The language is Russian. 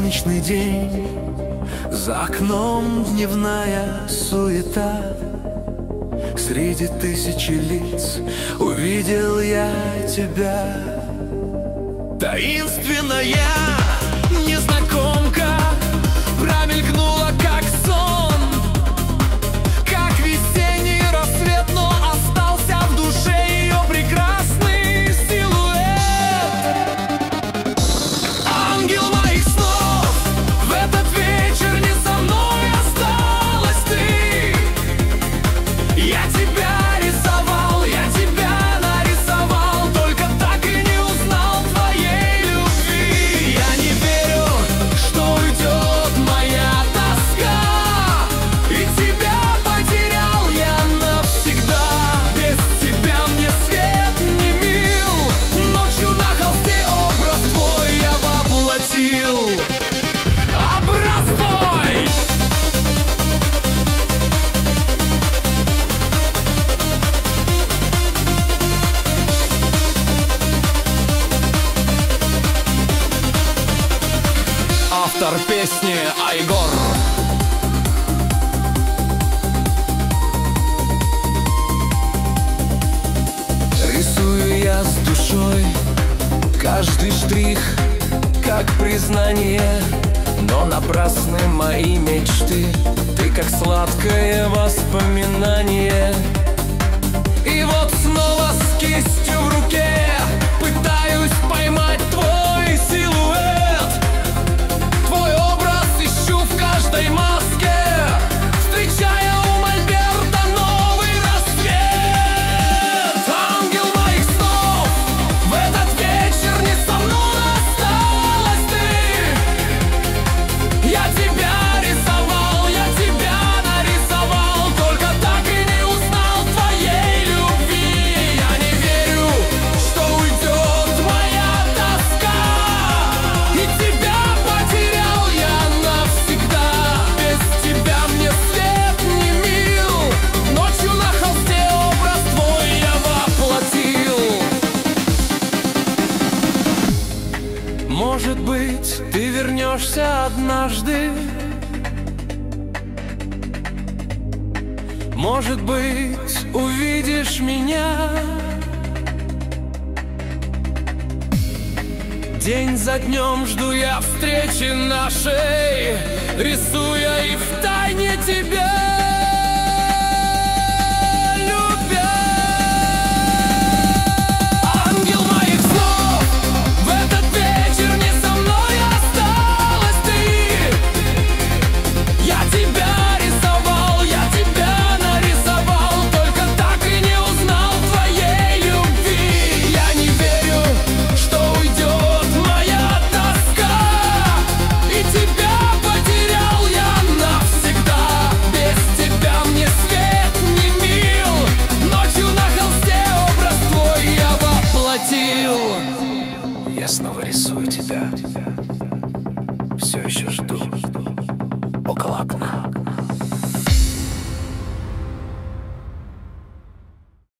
солнечный день, за окном дневная суета. Среди тысячи лиц увидел я тебя. Таинственная незнакомка промелькнула, как сон, как весенний рассвет, но остался в душе ее прекрасный силуэт. Ангел моих снов, в этот вечер не со мной осталась ты. Я тебя рисовал, я тебя нарисовал, только так и не узнал твоей любви. Я не верю, что уйдет моя тоска, и тебя потерял я навсегда. Без тебя мне свет не мил, ночью на холсте образ твой я воплотил. Образ твой! Автор песни Айгор. Рисую я с душой каждый штрих, как признание, но напрасны мои мечты. Ты как сладкое воспоминание. И вот снова с кистью в руке пытаюсь поймать твой силуэт. Твой образ ищу в каждой маске, встречая у мольберта новый рассвет. Ангел моих снов, в этот вечер не со мной осталась ты. Я тебя рисовал, я тебя нарисовал, только так и не узнал твоей любви. Я не верю, что уйдет моя тоска, и тебя потерял я навсегда. Без тебя мне свет не мил, ночью на холсте образ твой я воплотил. Может быть, ты вернешься однажды. Может быть, увидишь меня. День за днем жду я встречи нашей, рисуя и втайне тебя любя. Ангел моих снов, в этот вечер не со мной осталась ты. Я тебя рисовал, я тебя нарисовал, только так и не узнал твоей любви. Я не верю, что уйдет моя тоска, и тебя потерял я навсегда. Без тебя мне свет не мил, ночью на холсте образ твой я воплотил. Я снова рисую тебя, все еще жду около окна.